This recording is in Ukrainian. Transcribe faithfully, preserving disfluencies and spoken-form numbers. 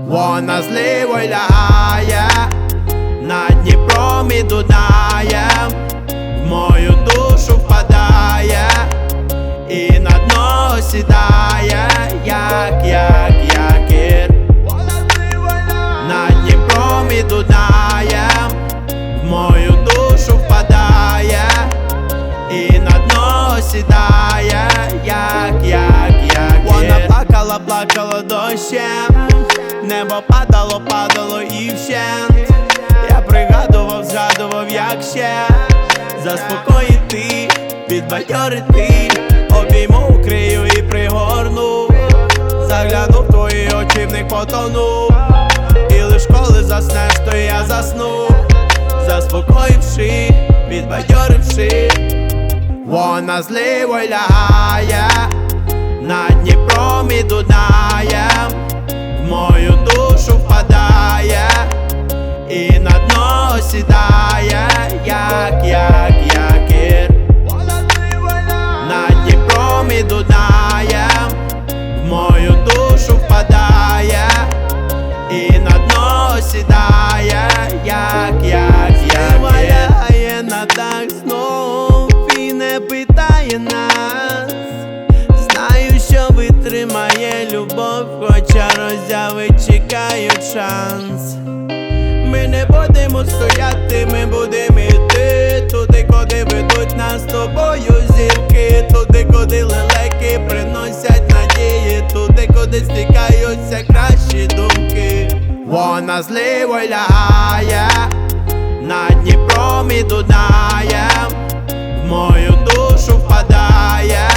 Вона зливою лягає над Дніпром і Дунаєм, в мою душу впадає і на дно сідає, як, як, якір. Над Дніпром і Дунаєм, в мою душу впадає і на дно сідає, як, як, якір. Вона плакала, плакала дощем, небо падало, падало і вщент. Я пригадував, згадував, як ще заспокоїти, підбадьорити, обійму, укрию і пригорну. Заглянув в твої очі, в них потонув, і лиш коли заснеш, то я засну, заспокоївши, підбадьоривши. Вона зливою лягає над Дніпром і Дунаєм, в мою душу впадає і на дно сідає, як, як, якір. Над Дніпром і Дунаєм, в мою душу впадає і на дно сідає, як, як, якір. Лягає на дах знов і не питає нас. Знаю, що витримає любов, хоча роззявить, чекають шанс. Ми не будемо стояти, ми будемо йти туди, куди ведуть нас з тобою зірки, туди, куди лелеки приносять надії, туди, куди стикаються кращі думки. Вона зливою лягає над Дніпром і Дунаєм, в мою душу впадає